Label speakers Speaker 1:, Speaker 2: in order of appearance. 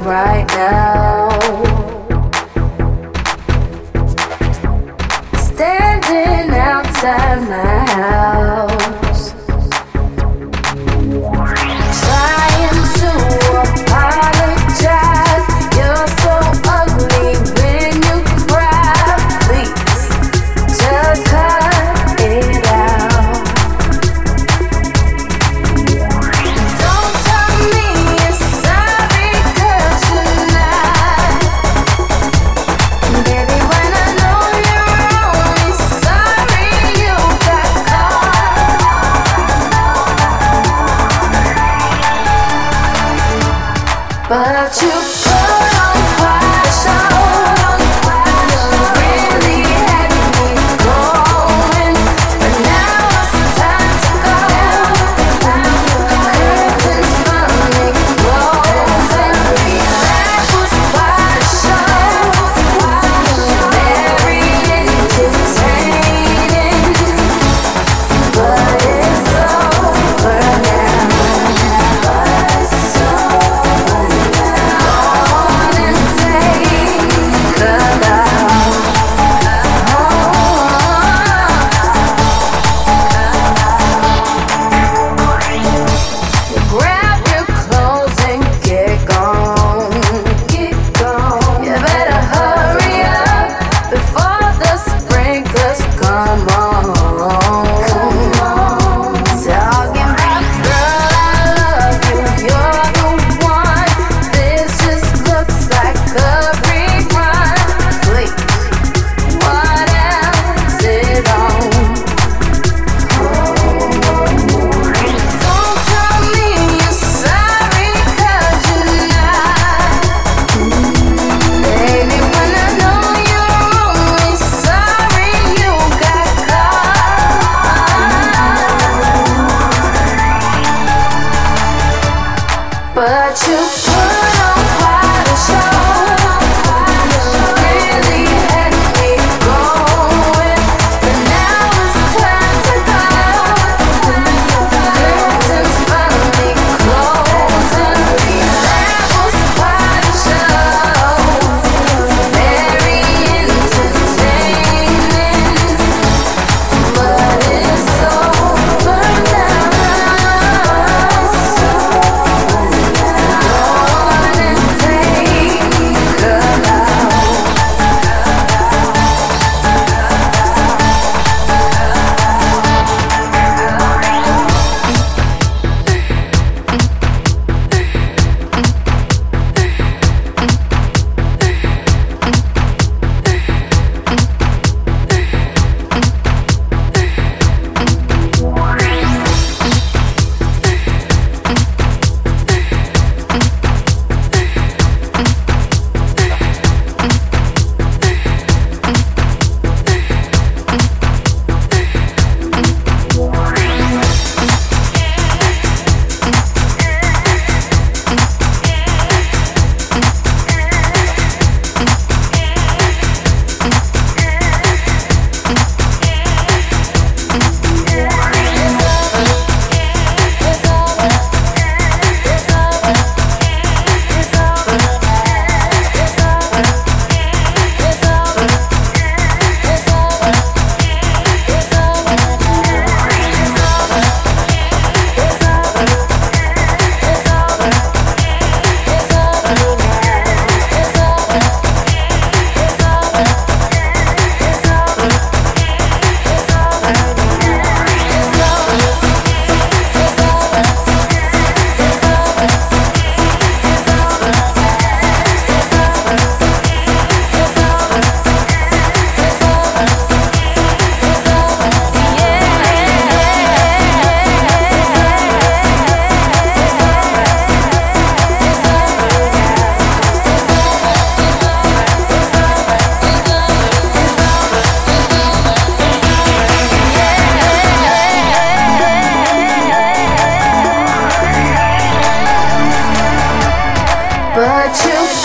Speaker 1: right now. Standing outside my house, trying to apologize. You're so ugly when you cry. Please, just cut it out. Don't tell me you're sorry 'cause you're not. Baby, when I know you're only sorry you got caught. But you put on quite a show. You really had me going, but now it's time to go. Curtains finally closing. That was quite a show. Very entertaining, but it's over now. It's over now. Go on and take a bow. Grab your clothes and get gone. Get gone. You better hurry up before the sprinklers come on. Come on. Talking about, girl, I love you. You're the one. This just looks like a rerun. Please, what else is on? Don't tell me you're sorry 'cause you're not. Baby, when I know you're only sorry you got caught. But you put on quite a show. You really had me going, but now it's time to go. Curtains finally closing. That was quite a show. Very entertaining, but it's over now. It's over now. Go on and take a bow. But you